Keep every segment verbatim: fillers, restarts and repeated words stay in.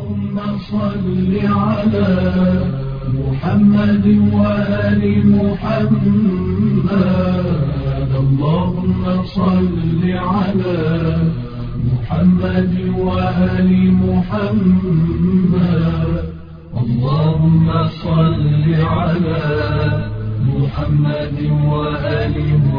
اللهم صل على محمد وآل محمد اللهم صل على محمد وآل محمد اللهم صل على محمد وآل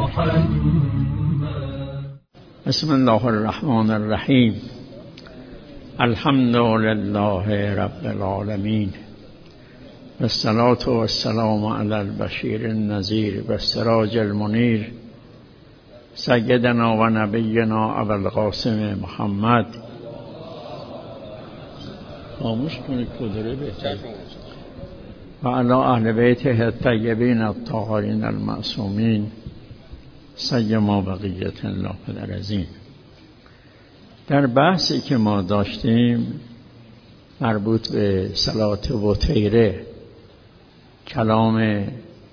محمد. بسم الله الرحمن الرحیم. الحمد لله رب العالمین والصلاة والسلام علی البشیر النذیر والسراج المنیر سیدنا و نبینا ابوالقاسم محمد. خاموش کنید کدره بهتر. و علی اهل بیته الطیبین الطاهرین المعصومین سیما بقیت الله العظیم. در بحثی که ما داشتیم مربوط به صلات وتیره، کلام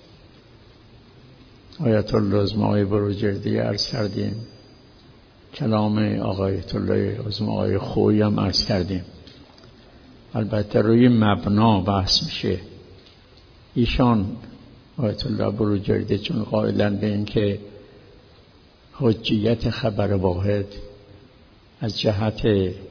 آیت الله عظمی بروجردی عرض کردیم، کلام آیت الله عظمی آقای خویی هم عرض کردیم. البته روی مبنا بحث میشه. ایشان آیت الله بروجردی چون قائلن به این که حجیت خبر واحد از جهت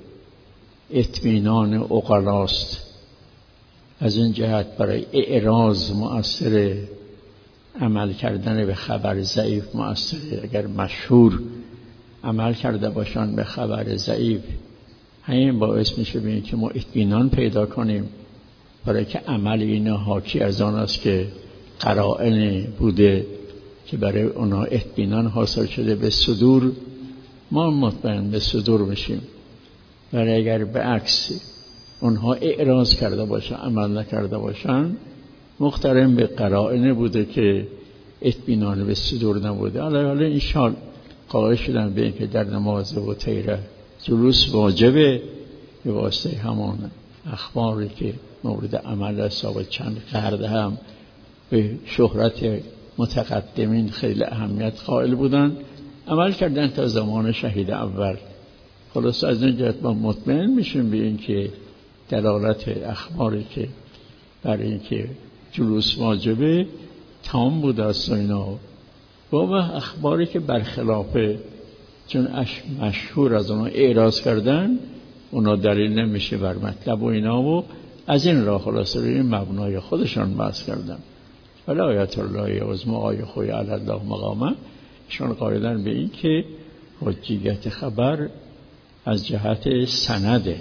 اطمینان عقلاست، از این جهت برای اعراض مؤثر، عمل کردن به خبر ضعیف مؤثره. اگر مشهور عمل کرده باشن به خبر ضعیف، همین باعث میشه ببینید که ما اطمینان پیدا کنیم، برای که عمل اینا حاکی از آن است که قرائن بوده که برای اونا اطمینان حاصل شده به صدور، ما مطمئن به صدور میشیم. ولی اگر به عکس اونها اعراض کرده باشن، عمل نکرده باشن، مقترن به قرائن بوده که اطمینان به صدور نبوده. حالا حالا انشاءالله قائل شدن به این که در نماز وتیره جلوس واجبه به واسطه همان اخباری که مورد عمل ثابت چند قرده هم به شهرت متقدمین خیلی اهمیت قائل بودن، عمل کردن تا زمان شهید اول. خلاص از این جهت ما مطمئن میشیم به این که دلالت اخباری که برای این که جلوس واجبه تمام بوده است و اینا. و اخباری که برخلافه، چون مشهور از اونا اعراض کردن، اونا دلیل نمیشه بر مطلب و اینا، و از این راه خلاص روی مبنای خودشان بحث کردن. ولی آیت الله عظمی آقای خویی علی الله مقامه شان قائلن به این که حجیت خبر از جهت سنده.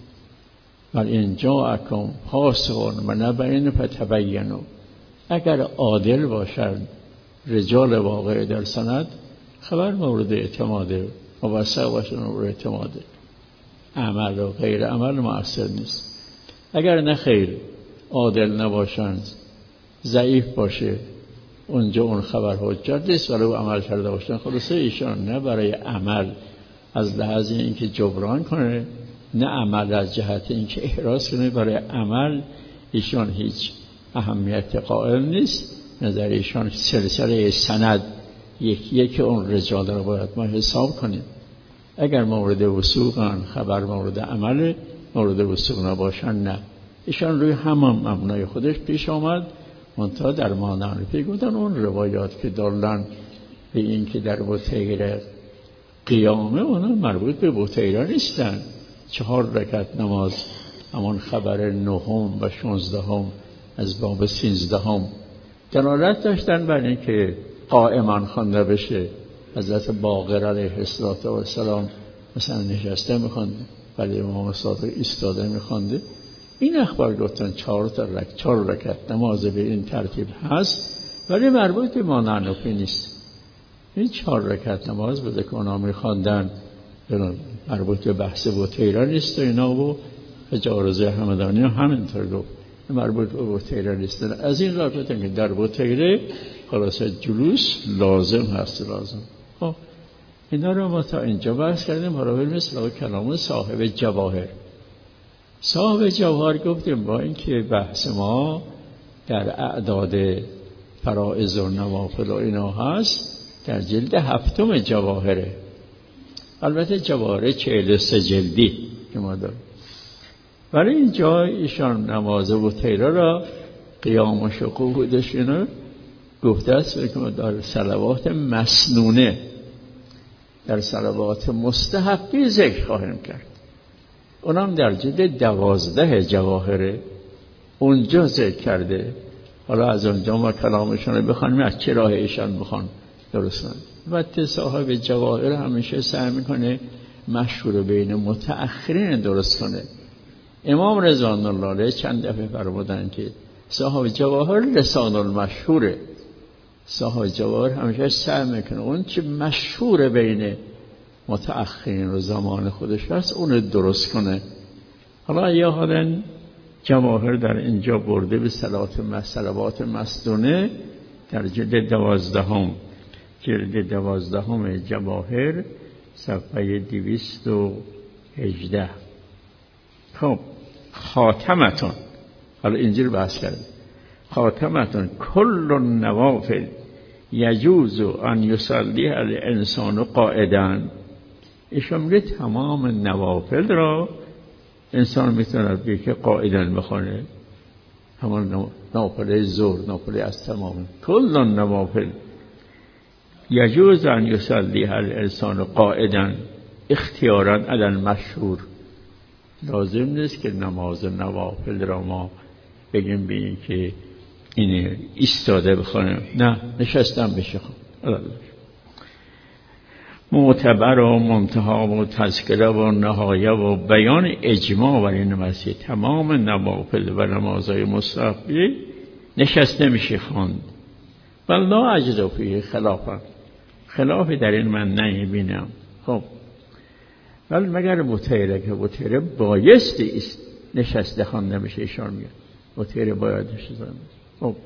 ولی ان جاءکم فاسق بنبأ فتبینوا، اگر عادل باشند رجال واقع در سند، خبر مورد اعتماده، موثق باشند مورد اعتماده، عمل و غیر عمل مؤثر نیست. اگر نه خیر، عادل نباشند، ضعیف باشه، اونجا اون خبر حجت نیست. ولی او عمل کرده باشن، خلاصه ایشان نه برای عمل از لحاظ اینکه جبران کنه، نه عمل از جهت اینکه احراز کنه، برای عمل ایشان هیچ اهمیت قائل نیست. نظر ایشان سلسله سند یکی یکی اون رجال رو باید ما حساب کنیم. اگر مورد وثوقن، خبر مورد عمل، مورد وثوق نباشن نه. ایشان روی همان مبنای خودش پیش آمد. منتها در مانعرفی گفتن اون روایات که دارن به این که در وتیره قیامه، اونا مربوط به وتیره نیستن. چهار رکعت نماز، همان خبر نهم و شانزدهم از باب سیزدهم دلالت داشتن بر این که قائما خوانده بشه. حضرت باقر علیه السلام مثلا نشسته میخوانده، ولی امام صادق ایستاده میخوانده. این اخبار گفتن چهار تا رکعت چهار رکعت نماز به این ترتیب هست، ولی مربوط به مانعنفی نیست. این چهار رکعت نماز بوده که اونا میخواندن، مربوط به بحث وتیره نیست و اینا. و جارزه همدانی همینطور گفت مربوط به وتیره نیست. از این راه گفتن که در وتیره خلاص جلوس لازم هست. لازم خب اینا رو ما تا اینجا بحث کردیم. حالا بریم مثل کلام صاحب جواهر. صاحب جواهر گفتیم با اینکه بحث ما در اعداد فرائض و نوافل و اینا هست، در جلد هفتم جواهره. البته جواهر چهل و سه جلدی که ما داریم، ولی اینجا ایشان نماز بطیره را قیام و شقوقش اینا گفته است که در صلوات مسنونه در صلوات مستحبی ذکر خواهیم کرد. اونم در جلد دوازده جواهره اونجا ذکر کرده. حالا از اونجا ما کلامشون رو بخوانیم از چه راه ایشان بخوان درستن. و صاحب جواهر همیشه سعی میکنه مشهور بین متأخرین درست کنه. امام رضوان الله علیه چند دفعه فرمودن که صاحب جواهر لسان المشهوره. صاحب جواهر همیشه سعی میکنه اون چه مشهور بین متأخرین و زمان خودش هست اون درست کنه. حالا یا حالا جواهر در اینجا برده به صلوات مسنونه در جلد دوازدهم جلد دوازدهم جواهر صفحه دویست و هجده. خب خاتمتون، حالا اینجور بحث کرد، خاتمتون کل النوافل یجوز ان یصلی الانسان قاعدا. ایشون میگه تمام نوافل را انسان میتونه بگه قاعدا بخونه، همون نوافل ظهر، نوافل از تمام کل النوافل یجوز ان یصلی الانسان قاعدا اختیارا علی المشهور. لازم نیست که نماز نوافل را ما بگیم به این که اینه ایستاده بخونیم، نه نشستم بشه خون. معتبر و منتها و تذکره و نهایه و بیان اجماع بر این مسئله تمام نوافل و نمازهای مستحبی نشسته میشه خواند. والله اجد فیه خلافا، خلافی در این من نمیبینم. خب ولی مگر بطیره که بطیره بایستی نشسته خوانده میشه، ایشان میگه بطیره باید نشسته. خب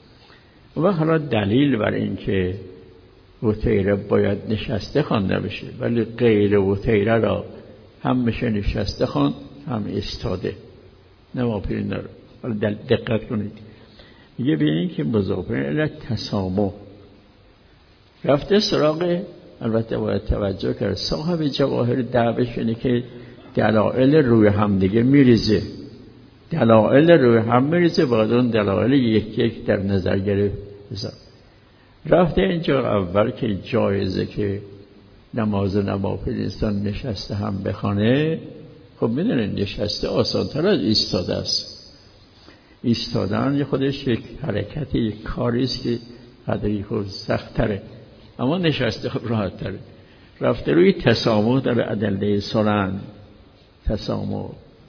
و حالا دلیل بر این که بطیره باید نشسته خوانده بشه ولی غیر بطیره را هم میشه نشسته خواند هم ایستاده. نوافل داره. حالا دقت کنید، میگه به این که مضافه الی تسامح رفته سراغ، البته باید توجه کرد صاحب جواهر دعوش اینه که دلائل روی هم دیگه میریزه، دلائل روی هم میریزه، باید اون دلائل یک یک در نظر گرفت. رفته اینجا اول که جایزه که نماز نوافل انسان نشسته هم بخونه. خب میدونید نشسته آسان تر از ایستاده است. ایستادن یه خودش یک حرکت، یک کاری است که قدری خود سخت تره، اما نشسته خب راحت تره. رفته روی تسامح در ادله سنن. تسامح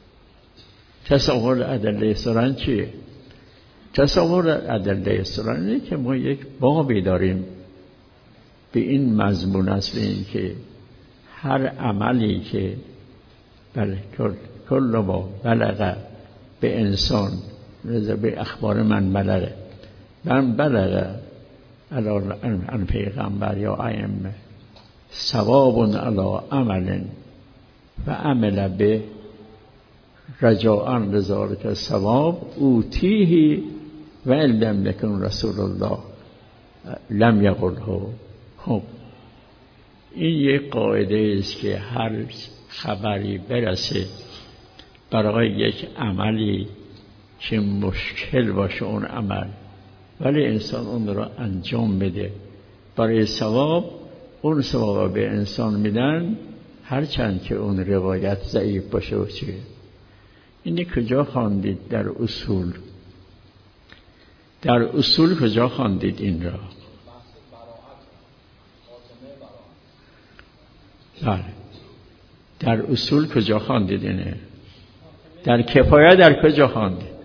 تسامح در ادله سنن چیه؟ تصور ادله سنن اینه که ما یک بابی داریم به این مضمون است، این که هر عملی که بله کل ما بلغ به انسان رضا به اخبار من بلغ من بلغ عن پیغمبر یا ائمه ثواب علی عمل و عمل به رجاء لذلک الثواب اوتیه و لم یکن رسول الله لم یقله. خب این یک قاعده است که هر خبری برسه برای یک عملی که مشکل باشه اون عمل ولی انسان اون را انجام بده برای ثواب، اون ثواب به انسان میدن هرچند که اون روایت ضعیف باشه و چیه. اینی کجا خواندید در اصول؟ در اصول کجا خواندید این را؟ بله در اصول کجا خواندید اینه؟ در کفایه در کجا خواندید؟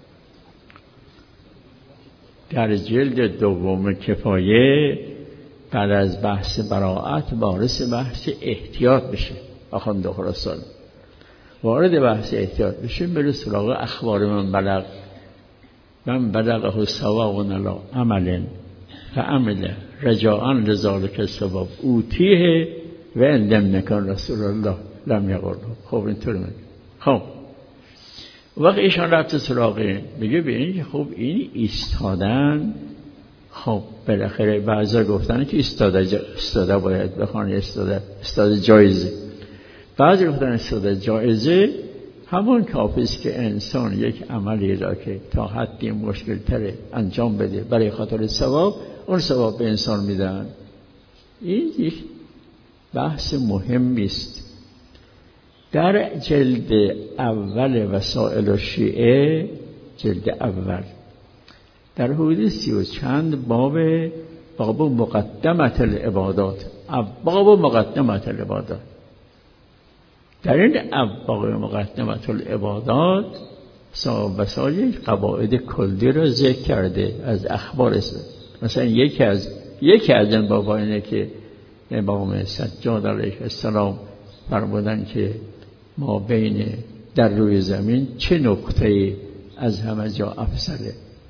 در جلد دوم کفایه بعد از بحث براءت وارث بحث احتیاط بشه. آخوند خراسان وارد بحث احتیاط بشه، بره سراغ اخبار من بلغ من بلغه ثواب علی عمل فعمل رجاء لذلک الثواب اوتیه و ان لم یکن رسول الله لم یقله. خب اینطور میگه. خب وقتی ایشان رفت سراغ میگه به این خب این ایستادن، خب بالاخره بعضا گفتن که ایستاده ایستاده باید بخونه، ایستاده ایستاده جایزه، بعضی گفتن ایستاده جایزه، همون کافی است که انسان یک عملی را که تا حدی مشکل تره انجام بده برای خاطر ثواب، اون ثواب به انسان میدن. این یک بحث مهمی است. در جلد اول وسائل الشیعه، جلد اول، در حدود سی و چند باب، باب مقدمت العبادات، باب مقدمت العبادات، در این باب مقدمت العبادات صاحب وسائل قواعد کلی را ذکر کرده از اخبار است. مثلا یکی از یکی از این بابا اینه که امام سجاد علیه السلام فرمودن که ما بین در روی زمین چه نقطه‌ای از همه جا افضله؟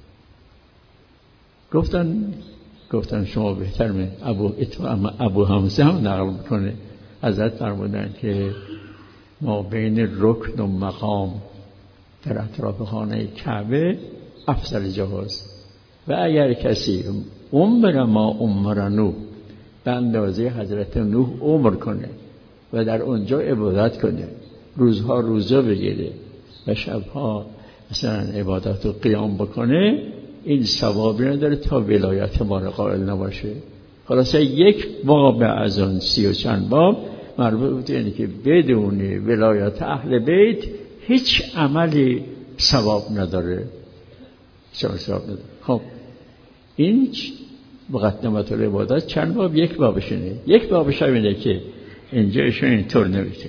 گفتن گفتن شما بهتر می ابو ابو حمزه هم نقل میکنه، حضرت فرمودن که ما بین رکن و مقام در اطراف خانه کعبه افضل جاست و اگر کسی عمر ما عمر نوح به اندازه حضرت نوح عمر کنه و در اونجا عبادت کنه، روزها روزه بگیره و شبها مثلا عبادت و قیام بکنه، این ثوابی نداره تا ولایت ما را قائل نباشه. خلاصه یک باب از آن سی و چند باب مربوط اینه که بدون ولایت اهل بیت هیچ عملی ثواب نداره، ثواب نداره. خب این مقدمت العبادات چند باب؟ یک بابشونه. یک بابش اینه که اینجاشون اینطور نوشته: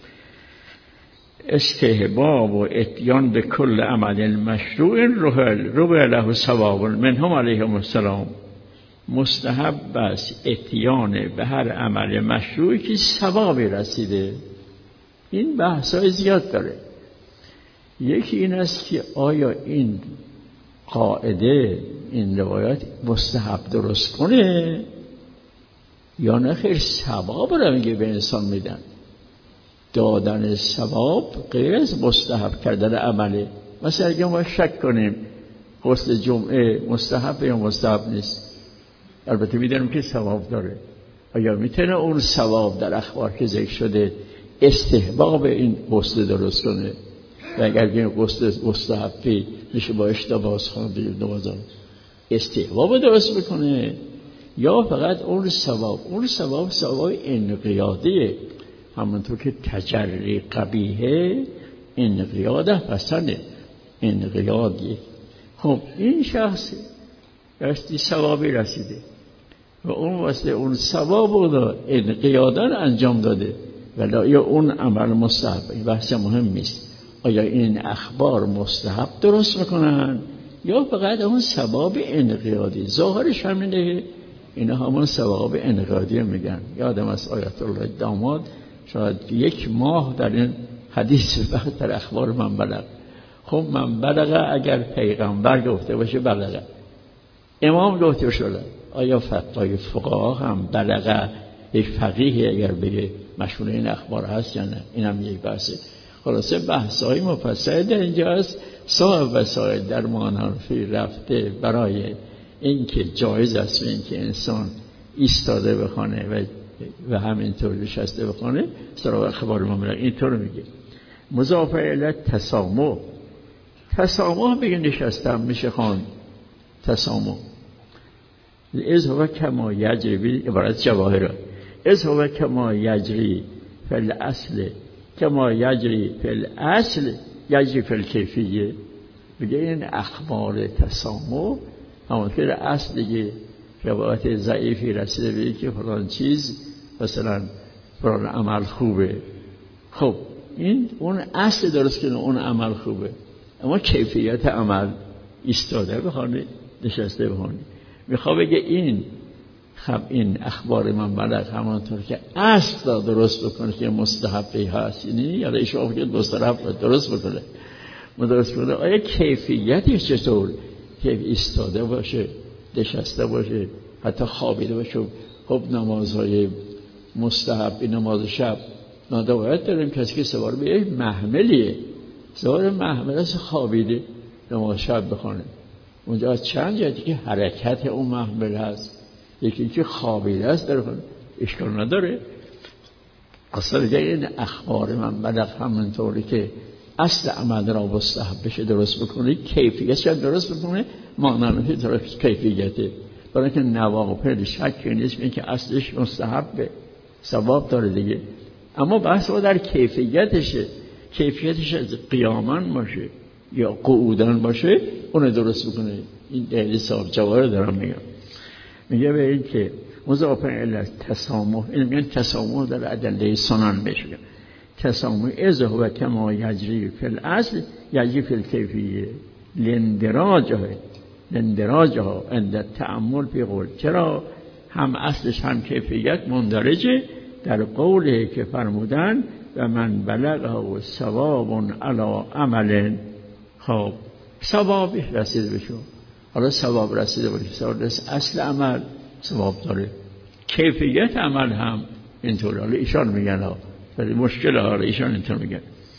استحباب و اتیان به کل عمل مشروع ربع له ثواب منهم علیهم السلام. مستحب است اتیان به هر عمل مشروعی که ثوابی رسیده. این بحثای زیاد داره. یکی این است که آیا این قاعده، این روایات مستحب درست کنه یا نه خیر ثواب را میگه به انسان میدن. دادن ثواب غیر از مستحب کردن عمله. مثلا اگه ما شک کنیم غسل جمعه مستحب یا مستحب نیست، البته میدونیم که ثواب داره، آیا میتونه اون ثواب در اخبار که ذکر شده استحباب این غسل درست کنه؟ و اگر بگیم غسل مستحبی میشه با اشتباه خواندیم نمازان، استحباب درست بکنه یا فقط اون ثواب؟ اون ثواب ثواب انقیادیه، همونطور که تجری قبیحه انقیاده پسنه انقیادیه. خب این شخص راستی ثوابی رسیده و اون واسه اون ثواب رو انقیادن انجام داده، ولی یا اون عمل مستحب. این بحث مهم نیست آیا این اخبار مستحب درست میکنن یا فقط اون ثواب انقیادی. ظاهرش همینه، اینا همون ثواب انقیادی میگن. یادم از آیت الله داماد شاید یک ماه در این حدیث وقت در اخبار من بلغ. خب من بلغه اگر پیغمبر گفته باشه بلغه، امام گفته شده، آیا فتوای فقها هم بلغه یک فقیه اگر بگه مشمول این اخبار هست یا نه؟ این هم یک بحثه. خلاصه بحث‌های مفصل در اینجا است. صاحب وسائل در مانحرفی رفته برای اینکه جایز است و اینکه انسان ایستاده بخونه و و همینطور نشسته بخونه، سراغ اخبار ما میره اینطور میگه. مضاف الی تسامح، تسامح بگه نشستم میشه خواند تسامح. از هو کما یجری، عبارت جواهر، از هو کما یجری فی الاصل کما یجری فی الاصل یجری فی الکیفیه. بگه این اخبار تسامح همونطور اصل دیگه روایت ضعیفی رسیده به که فلان چیز مثلا فلان عمل خوبه. خب این اون اصل درست کنه اون عمل خوبه، اما کیفیت عمل ایستاده بخونه نشسته بخونه. میخواد بگه این خب این اخبار من بلغ همانطور که اصل درست بکنه که مستحبی هست، یعنی یا ایشون که مستحب درست بکنه درست بکنه. آیا کیفیتش چطور؟ که ایستاده باشه، نشسته باشه، حتی خوابیده باشه. خب نمازهای مستحبی، نماز شب نادوایت داریم کسی که سوار به یک محملیه، سوار محمل است خوابیده نماز شب بخونه. اونجا از چند جایی که حرکت اون محمل هست، یکی که خوابیده است در خونه اشکال نداره. اصلا دیگه این اخبار من بلغ همونطوری که اصل عمل را مستحب بشه درست بکنه، کیفیتش درست بکنه، مانند درست کیفیته. برای که نوافل شک نیست این که اصلش مستحبه، ثواب داره دیگه، اما بحث ما در کیفیتشه. کیفیتش از قیامان باشه یا قعودان باشه، اون درست بکنه. این دلیل صاحب جواره دارم میگم. میگه به این که مضافن الی تسامح، این میگن تسامح در ادله سنن بشه. تسامح از هو کما یجری فی الاصل یجری فی الکیفیه لندراجه لندراجه عند تأمل فی قول. چرا هم اصلش هم کیفیت مندرجه در قوله که فرمودن و من بلغه ثواب علی عمل. خب ثوابی رسیده بشه، حالا ثواب رسیده باشه، ثواب اصل عمل ثواب داره، کیفیت عمل هم اینطور. حالا ایشان میگن ها ولی مشکل ها ایشان اینطور میگن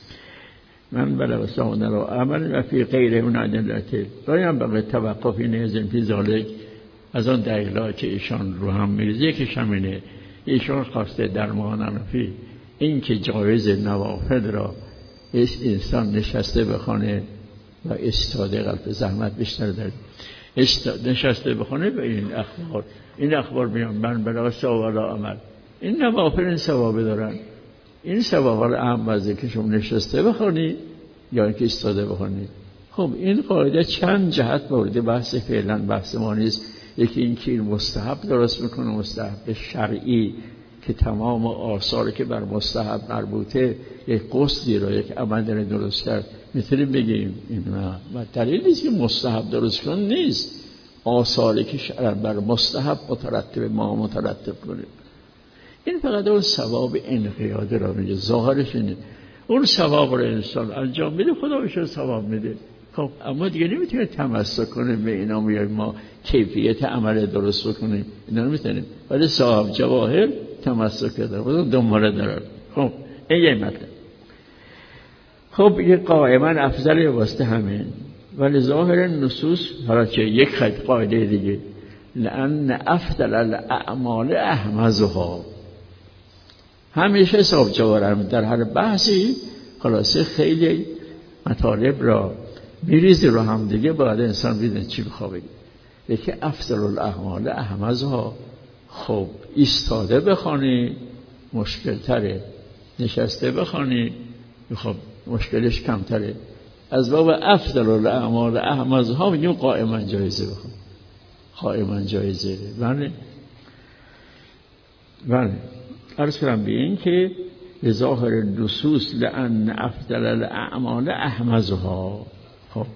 من بلغ ثواب علی عمل و فی غیر اون ادلته رایم بقیه توقفی نیزن فی ذالک. از آن دلیلا که ایشان رو هم میریزه یکیش همینه، ایشان خواسته در مانفی این که جایز نوافل را انسان نشسته بخونه و استاده قلب زحمت بیشتر داره، نشسته بخونه به این اخبار. این اخبار میان من بلا ثواب عمل، این نوافل این ثواب دارن، این ثواب را اهم وزه که شما نشسته بخونی یا اینکه استاده بخونی. خب این قاعده چند جهت مورد بحث، فعلا بحث ما نیست. یکی این که این مستحب درست میکنه، مستحب شرعی که تمام آثاری که بر مستحب مربوطه یک قصدی را یک عمل درست کرد میتونیم بگیم این و دلیل نیست که مستحب درست کن نیست، آثاری که شرع بر مستحب مترتب ما مترتب کنه. این فقط اون ثواب انقیاده را میگه، ظاهرش اینه. اون ثواب را انسان انجام میده خدا بهش ثواب میده. خب اما دیگه نمیتونه تمسک کنه به اینا، میگه ما کیفیت عمل درست بکنیم، اینا نمیتونیم، ولی صاحب جواهر تمسک داره و دنباله داره. خب این یه مطلب. خب یه قائما افضل واسطه همین، ولی ظاهر نصوص حالا چه یک خط قاعده دیگه، لأن افضل الاعمال احمزها. همیشه صاحب جواهر در هر بحثی خلاصه خیلی مطالب را میریزی رو هم دیگه، باید انسان بیدن چی بخواه بگید. یکی افضل الاعمال احمزها. خب ایستاده بخوانی مشکل تره، نشسته بخوانی خب مشکلش کمتره. از باب افضل الاعمال احمزها میگیم قائما جایزه بخوان، قائما جایزه. بله بله عرض کنم به این که ظاهر نصوص لأن افضل الاعمال احمزها. خب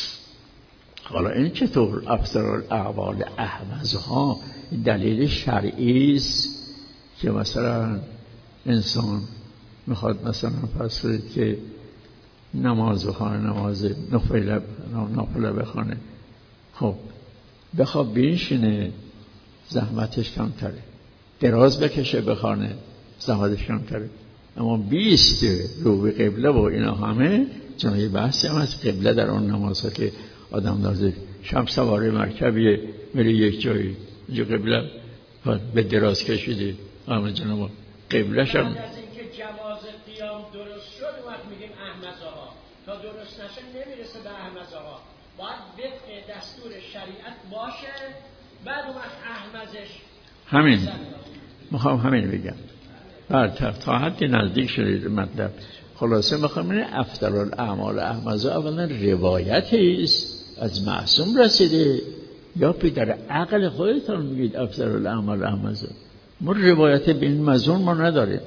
حالا این چطور افضل الاعمال احمزها؟ دلیل شرعی است که مثلا انسان میخواد مثلا فرض کنید که نماز بخونه، نماز نفل نافله بخونه، خب بخواد بنشینه زحمتش کمتره، دراز بکشه بخونه زحمتش کمتره. اما بیست رو به قبله و اینا همه چون یه بحثی هم از قبله در اون نمازها که آدم داره شب سواره مرکبیه میره یک جایی جو قبله به دراز کشیده اما جناب قبلش هم از اینکه جواز قیام درست شد وقت میگیم احمزها، تا درست نشه نمیرسه به احمزها، باید وفق دستور شریعت باشه، بعد اون وقت احمزش همین میخوام همین بگم. بعد تا حدی نزدیک شدید مطلب. خلاصه میخوام اینه افضل الاعمال احمزها اولا روایتی است از معصوم رسیده یا پی در عقل خودتان میگید افضل الاعمال احمزها؟ ما روایت به این مضمون ما نداریم.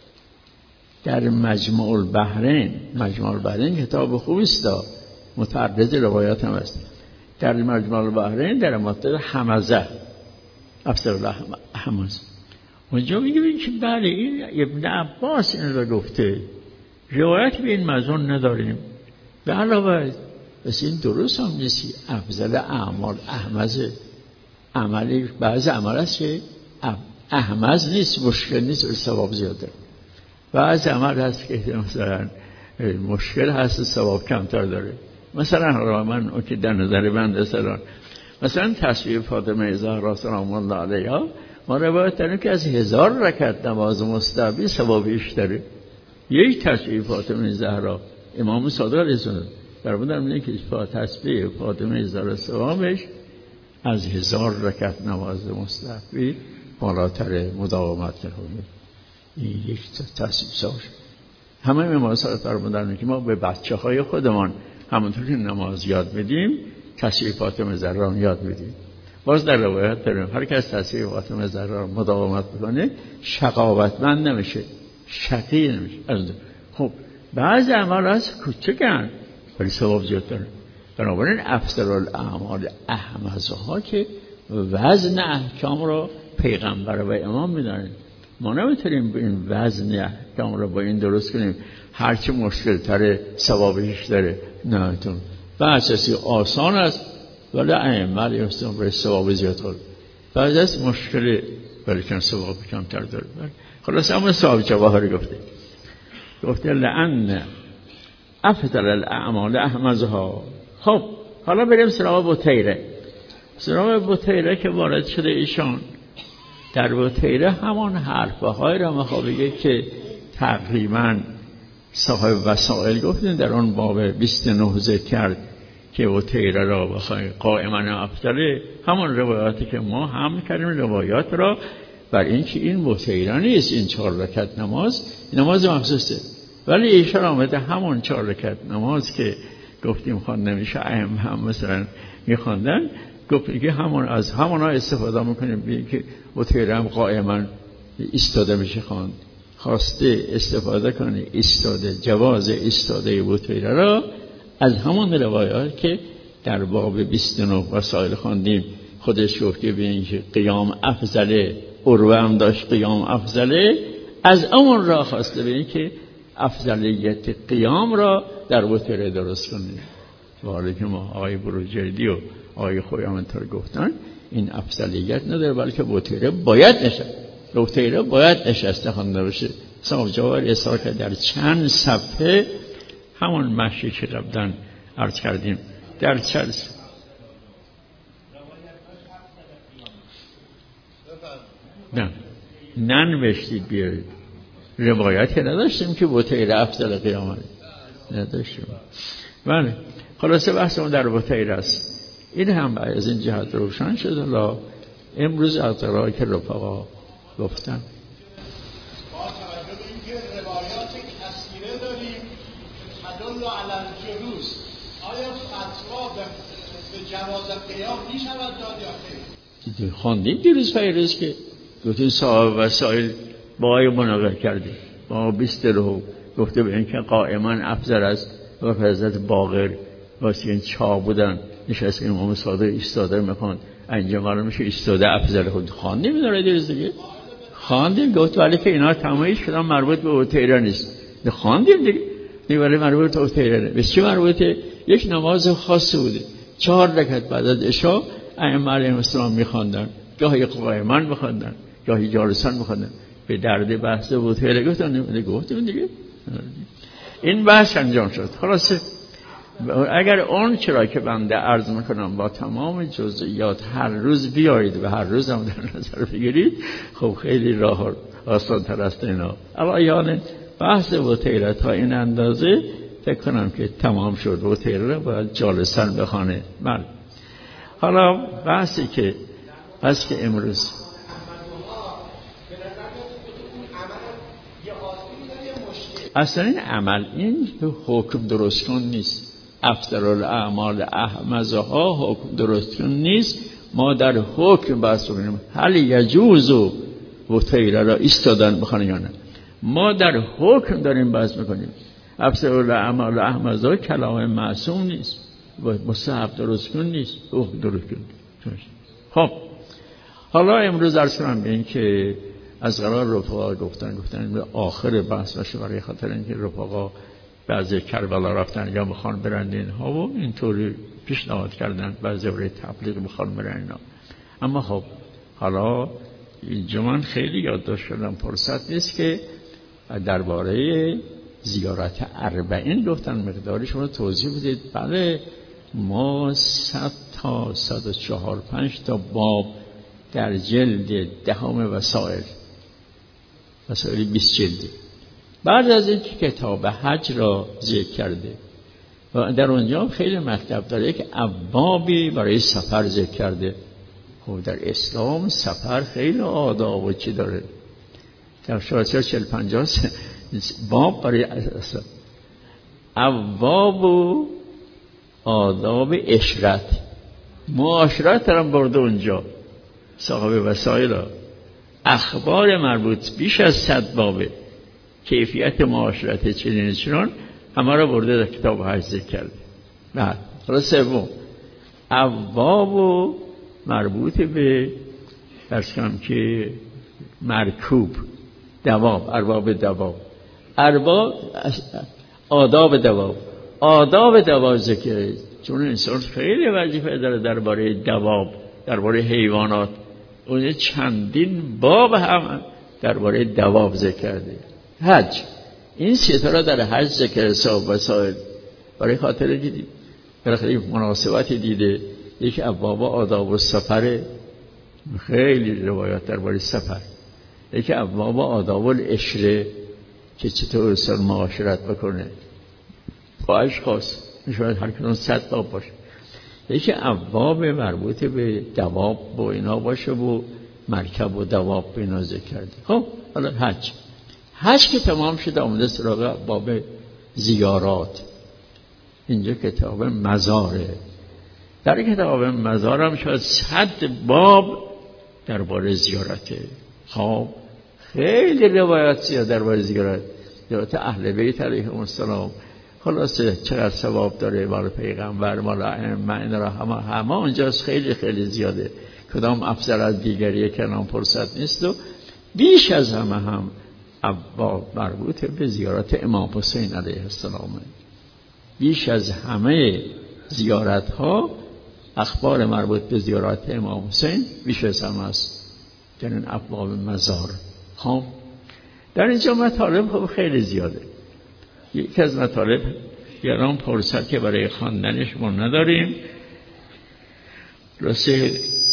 در مجموع البحرین، مجموع البحرین کتاب خوبی است، متعدد روایات هم است. در مجموع البحرین در مطلب حمزه افضل الاحمز اونجا میگه که بله این ابن عباس این را گفته، روایت به این مضمون نداریم. به علاوه بس این درست هم نیست. افضل اعمال احمزه، عملی بعض عمل است که احمز نیست، مشکل نیست و ثواب زیاده. بعض عمل هست که مثلا مشکل هست ثواب کمتر داره. مثلا را من اون که در نظر من مثلا مثلا تصویر فاطمه زهرا سلام الله علیها ما روایت داریم که از هزار رکعت نماز مستحبی ثواب بیشتره. یک تصویر فاطمه زهرا امام صادق علیه السلام فرمودن میگه که تسبیح فاطمه زهرا ثوابش از هزار رکعت نماز مستحبی بالاتر مداومت کنه. این یک تسبیح ساش. همه امام صادق فرمودن که ما به بچه‌های خودمان همونطور که نماز یاد بدیم تسبیح فاطمه زهرا یاد بدیم. باز در روایت داریم هر کس تسبیح فاطمه زهرا مداومت بکنه شقاوتمند نمیشه، شقی نمیشه. خب بعضی اعمال از کوچکن ولی ثواب زیاد داره. بنابراین افضل الاعمال احمزها که وزن احکام رو پیغمبر و امام میدونن. ما نمیتونیم به این وزن احکام رو با این درست کنیم هرچی مشکل تره ثوابش داره. نه تو بعضی آسان است ولی ائمه اسلام برای ثواب زیاد داره. بعضی از مشکل ولی چون ثواب کمتر داره. خلاص اما صاحب جواهر گفته گفته لأن افضل الاعمال احمزها. خب حالا بریم سراغ بوتیره. سراغ بوتیره که وارد شده ایشان در بوتیره همان حرفه های را میخواد بگه که تقریبا صاحب وسائل گفتیم در آن باب بیست و نه ذکر کرد که بوتیره را بخواه قائما افضله. همان روایاتی که ما هم کردیم روایات را بر این که این بوتیره نیست، این چهار رکعت نماز نماز مخصوصه. ولی ایشان آمده همون چهار رکعت نماز که گفتیم خواند نمیشه ائمه هم مثلا میخواندن گفت که همون از همون ها استفاده میکنیم بگیم که وتیره هم قائما ایستاده میشه خواند. خواسته استفاده کنه ایستاده جواز ایستاده وتیره را از همون روایات که در باب بیست و نه وسائل خواندیم خودش گفت که ببین که قیام افضله، عروه هم داشت قیام افضله، از همون را خواسته ببین که افضلیت قیام را در وتیره درست کنید. ولی که ما آقای بروجردی و آقای خویی هم اینطور گفتن این افضلیت نداره بلکه وتیره باید نشست، وتیره باید نشسته خوانده بشه. صاحب جواهر اصرار کرد در چند صفحه همون مشی که قبلا عرض کردیم در چند نه ننوشتید بیارید. روایتی نداشتیم که وتیره افضل قیام نداشتیم. بله خلاصه بحثمون در وتیره است. این هم از این جهت روشن شد. حالا امروز از راه که رفقا گفتن با توجه به اینکه روایات کثیره داریم تدل علی الجلوس، آیا فتوا به جواز قیام می شود داد یا خیر؟ خواندیم دیروز پیروز که گفتیم صاحب وسائل با آقای مناقشه کردیم با بیست رو گفته به اینکه قائما افضل است و حضرت باقر واسه این چا بودن نشست امام صادق ایستاده میخوان اینجا معلوم میشه ایستاده افضل. خود خواندیم میداره دیروز دیگه خواندیم گفت ولی که اینا تمایز شدن مربوط به وتیره نیست. خواندیم دیگه دیگه ولی مربوط به وتیره نیست. به چه مربوطه؟ یک نماز خاصی بوده چهار رکعت بعد از عشاء ائمه علیهم السلام میخواندن، گاهی قائما میخواندن گاهی جالسا میخواندن. به درد بحث وتیره گفتن گفتیم دیگه این بحث انجام شد. خلاصه اگر اون چرا که بنده عرض میکنم با تمام جزئیات هر روز بیایید و هر روز هم در نظر بگیرید خب خیلی راه آسان تر است اینا. اما یعنی بحث وتیره تا این اندازه فکر کنم که تمام شد. وتیره باید جالسن بخونه. بله حالا بحثی که بس که امروز اصلا این عمل این حکم درست کن نیست. افضل الاعمال احمزها حکم درست کن نیست. ما در حکم بحث کنیم هل یجوز وتیره را ایستادن بخونه یا نه. ما در حکم داریم بحث میکنیم. افضل الاعمال احمزها کلام معصوم نیست، مستحب درست کن نیست، حکم درست کن. خب حالا امروز عرض کنم به این که از قرار رفقا گفتن گفتن به آخر بحث باشه برای خاطر اینکه رفقا بعضی کربلا رفتن یا بخوان برند اینها و اینطوری پیشنهاد کردن بعضی برای تبلیغ بخوان برند اینا. اما خب حالا اینجا من خیلی یادداشت کردم فرصت نیست که درباره زیارت اربعین گفتن مقدارش رو توضیح بدید. بله ما صد تا صد و چهار پنج تا باب در جلد دهم وسائل وسائل بیست جلدی بعد از این کتاب حج را ذکر کرده و در اونجا خیلی مطلب داره که ابوابی برای سفر ذکر کرده. خب در اسلام سفر خیلی آداب و چی داره، در شاید چهل پنجاه باب برای اسلام. ابواب و آداب اشرت، معاشرت هم برده اونجا، صاحب وسایل ها. اخبار مربوط بیش از صد بابه، کیفیت معاشرت چنین چنان همه را برده در کتاب حج ذکر کرده. بعد حالا سوم ابواب و مربوط به درس کنم که مرکوب، دواب، ارباب دواب، ارباب آداب دواب، آداب دواب ذکر، چون انسان خیلی وظیفه داره درباره دواب، درباره حیوانات. اون چندین باب هم درباره دواب ذکر کرده. حج، این ستاره در حج ذکر صاحب وسائل برای خاطر دیدی برای مناسبتی دیده. یک ابواب آداب و سفر، خیلی روایات درباره سفر. یک ابواب آداب العشره که چطور انسان معاشرت بکنه با اشخاص، شاید هر کدوم صد باب باشه. یک ابواب مربوط به دواب و اینا باشه و مرکب و دواب به اینا ذکر کرده. خب حالا حج حج که تمام شده آمده سراغ باب زیارات. اینجا کتاب مزاره. در کتاب مزار هم شاید صد باب درباره زیارته. خب خیلی روایات زیاد درباره زیارت، زیارت اهل بیت علیهم السلام. خلاصه چقدر ثواب داره، مال پیغمبر، مال ائمه، اینا را همه همه اونجاست، خیلی خیلی زیاده. کدام افضل از دیگری کلام فرصت نیست. و بیش از همه هم ابواب مربوط به زیارت امام حسین علیه السلام. بیش از همه زیارت ها اخبار مربوط به زیارت امام حسین بیش از همه است در این ابواب مزار. خب در اینجا مطالب خب خیلی زیاده. یکی از مطالب یاران فرصت که برای خواندنش ما نداریم. راسته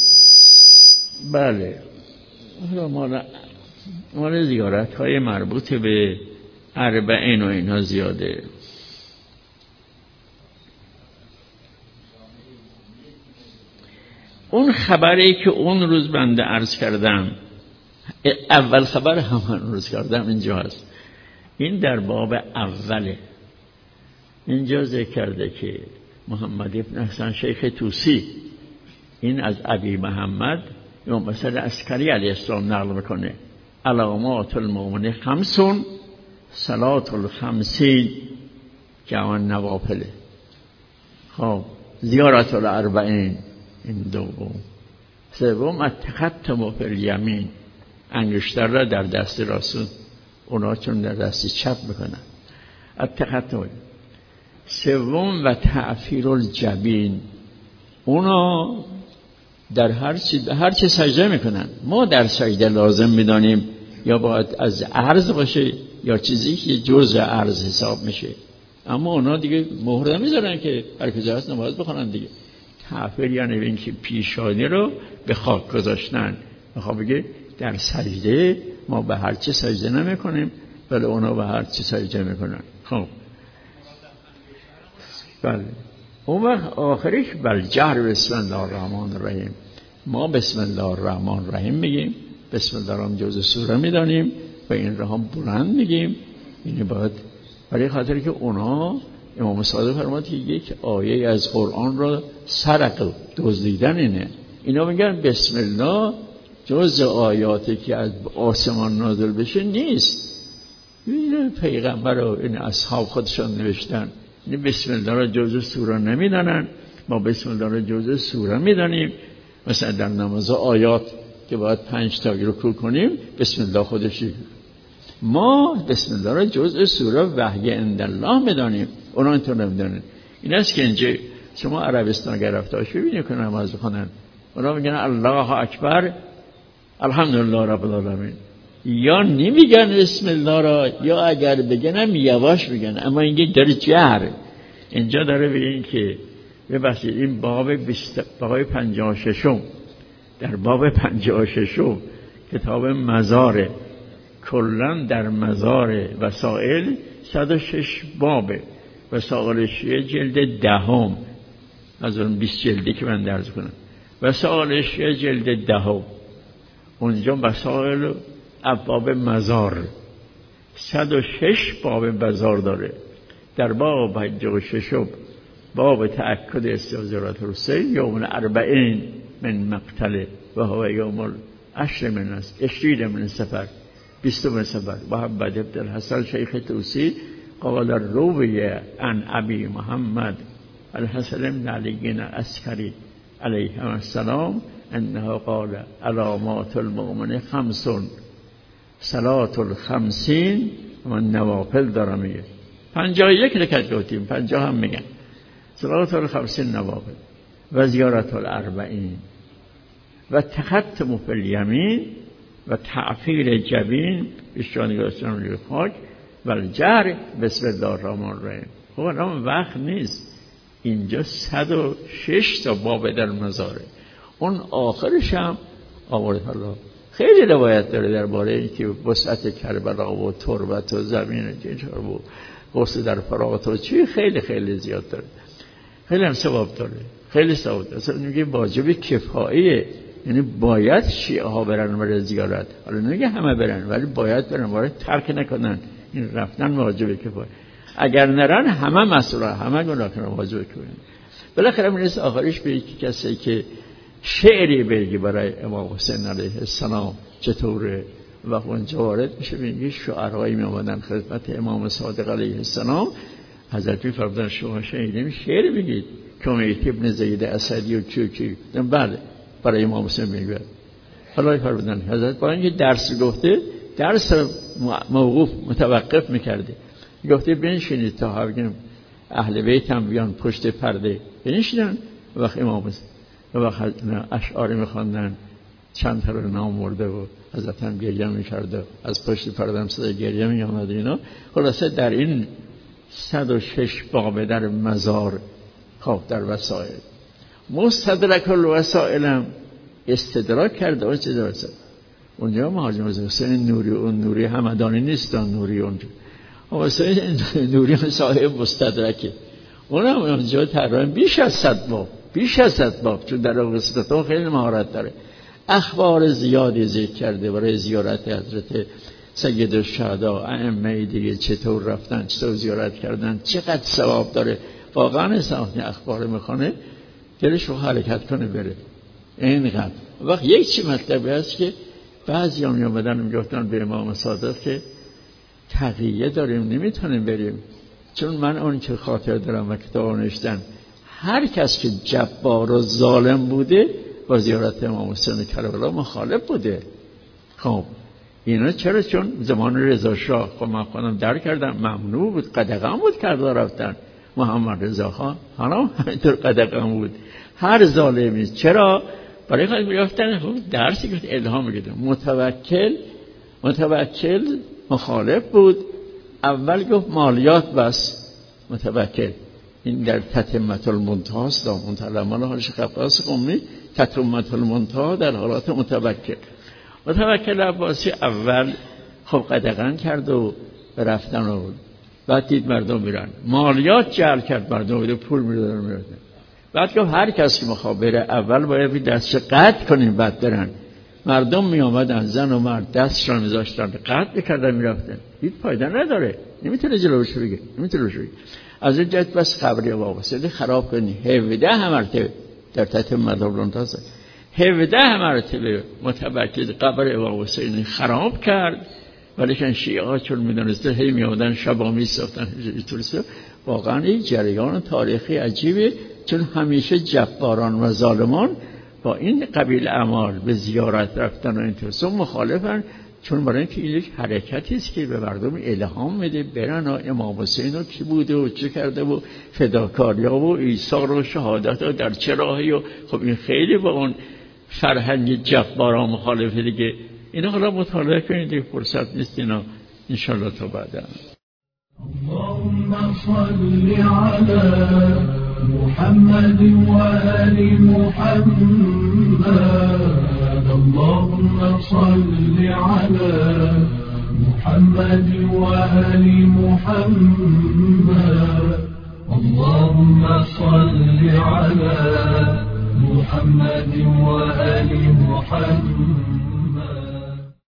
بله مال مال زیارت های مربوط به اربعین و اینا زیاده. اون خبری که اون روز بنده عرض کردم، اول خبر همان روز کردم اینجا هست. این در باب اوله. اینجا ذکر کرده که محمد ابن حسن شیخ توسی این از ابی محمد یا مثلا عسکری علیه السلام نقل میکنه. علامات المؤمن خمسون صلات الخمسین جوان نوافله. خب زیارت الاربعین این دوم. سوم التختم فی الیمین، انگشتر را در دست راست، اونا چون در دست چپ میکنن. التختم. سوم و تعفیر الجبین، اونا در هر چی هر چی سجده میکنن. ما در سجده لازم میدانیم یا باید از عرض باشه یا چیزی که جزء عرض حساب میشه، اما اونا دیگه مهر نمیذارن که هر کجا هست نماز بخونن دیگه. تعفیر یعنی این که پیشانی رو به خاک گذاشتن. میخوام بگه در سجده ما به هر چی سجده نمیکنیم ولی اونا به هر چی سجده میکنن. خب بله. اون وقت آخرش بر جهر بسم الله الرحمن الرحیم. ما بسم الله الرحمن الرحیم میگیم، بسم الله الرحمن جزء سوره میدانیم و این را هم بلند میگیم. یعنی باید برای خاطر که اونا امام صادق فرمود که یک آیه از قرآن را سرق دزدیدن اینه. اینا میگن بسم الله جزء آیاتی که از آسمان نازل بشه نیست. این پیغمبر و این اصحاب خودشان نوشتن. این بسم الله را جزء سوره نمیدانن، ما بسم الله را جزء سوره میدانیم. مثلا در نماز آیات که باید پنج تا رکوع کنیم بسم الله خودشی. ما بسم الله را جزء سوره وحی عند الله میدانیم، اونا اینطور نمیدانن. این است که اینجا شما عربستان اگر رفتاش ببینید که نماز بخونن، اونا میگن الله اکبر الحمدلله رب العالمین، یا نمیگن بسم الله را یا اگر بگنم یواش بگن. اما اینگه در جهر اینجا داره بگین که ببخشید این باب باب پنجاه و ششم در باب پنجاه و ششم کتاب مزاره کلن در مزار وسائل صد و شش بابه. وسائل شیعه جلد دهم از اون بیست جلدی که من درس کنم. وسائل شیعه جلد دهم اونجا وسائل ابواب مزار صد و شش باب مزار داره. در باب پنجاه و ششم باب تأکد استحضارات الحسین یوم الاربعین من مقتله و هو یوم العشر من است عشرین من سفر بیستم سفر. محمد بن الحسن شیخ توسی قال الرویه عن ابی محمد الحسن بن علی العسکری علیه السلام انه قال علامات المؤمن خمسون صلات الخمسین و نوافل دارم میگه. پنجاه و یک رکعت گفتیم، پنجاه هم میگن صلات الخمسین نوافل و زیارت الاربعین و تختم فی الیمین و تعفیر جبین بشانی گذاشتن روی خاک و الجهر بسم الله الرحمن الرحیم. خب الان وقت نیست، اینجا صد و شش تا باب در مزاره. اون آخرش هم آورد. الله خیلی روایت داره درباره اینکه وسعت کربلا و تربت و زمین چطور بود، غسل در فرات و چی، خیلی خیلی زیاد داره، خیلی هم ثواب داره، خیلی ثواب داره. اصلا میگه واجب کفاییه، یعنی باید شیعه ها برن برای زیارت. حالا نمیگه همه برن، ولی باید برن، باید ترک نکنن. این رفتن واجب کفاییه. اگر نرن همه مسئوله، همه گناه کنن، واجب کفاییه. بالاخره میرسه آخرش به یکی کسی که شعری بگی برای امام حسین علیه السلام چطوره و اونجا وارد میشه. میگه شعرهایی میامدن خدمت امام صادق علیه السلام، حضرت فرمودن شما شعری شعر بگید کمیت ابن زید اسدی و چوکی. بله برای امام حسین میگه. حالا فرمودن حضرت با اینکه درس گفته، درس موقوف متوقف میکرده، گفته بنشینید تا بگم اهل بیت هم بیان پشت پرده. بنشینن. وقت امام حسین وقت اشعاری میخواندن، چند تا رو نام برده و حضرت هم گریه میکرده، از پشت پرده هم صدای گریه میامد اینا. خلاصه در این صد و شش باب در مزار، خب در وسائل مستدرک الوسائل هم استدراک کرده. اون چه درسته اونجا مهاجم حسین نوری، اون نوری همدانی نیست، نوری اونجا حسین نوری صاحب مستدرکه، اون هم اونجا تقریبا بیش از صد باب، بیش از صد باب، چون در قصتون خیلی مهارت داره. اخبار زیادی ذکر کرده برای زیارت حضرت سید الشهدا، ائمه دیگه چطور رفتن، چطور زیارت کردن، چقدر ثواب داره. واقعا انسان اخبار میخونه دلش رو حرکت کنه بره. اینقدر وقت یک چی مطلبی هست که بعضی هم میامدن میگفتن به امام صادق که تقیه داریم نمیتونیم بریم، چون من اون که خاطر دارم و کتاب نوشتم هر کس که جبار و ظالم بوده با زیارت امام حسین کربلا مخالف بوده. خب اینا چرا؟ چون زمان رضا شاه، خب من خودم درک کردم، ممنوع بود، قدغن بود کربلا رفتن. محمد رضا خان حالا همینطور قدغن بود. هر ظالمی چرا؟ برای خود میرفتن. خب درسی که الهام میگیره. متوکل متوکل مخالف بود، اول گفت مالیات بس. متوکل این در تتمت المنتهی است، منتهی حالش قفاس قومی، تتمت المنتهی در حالات متوکل. متوکل عباسی اول خب قدغن کرد و رفتن و بعد دید مردم میرن، مالیات جعل کرد، مردم بده پول میدادن میرن. بعد گفت هر کس که میخواد بره اول باید دستش قطع کنیم بعد برن. مردم می آمدن، زن و مرد دستشان میذاشتن قطع میکردن میرفتن. دید فایده نداره، نمیتونه جلوش بگیره، نمیتونه جلوش بگیره. از این جهت بس قبر امام حسین خراب کنی. هفده مرتبه در تحت مذهب لونتاز هفده مرتبه متوکل قبر امام حسین خراب کرد. ولیکن شیعه ها چون میدونسته هی میادن شبا میساختن. واقعا این جریان تاریخی عجیبه، چون همیشه جباران و ظالمان با این قبیل اعمال به زیارت رفتن و اینطور مخالفن، چون برای اینکه این یک حرکتی است که به مردم الهام میده برن و امام حسین رو کی بوده و چه کرده و فداکاری‌ها و ایثار و شهادت ها در چه راهی و خب این خیلی با اون فرهنگ جباران مخالفه دیگه. اینا حالا مطالعه کنید دیگه، فرصت نیست اینا، انشالله تا بعدا. اللهم صل على محمد وآل محمد. اللهم صل على محمد وآل محمد اللهم صل على محمد وآل محمد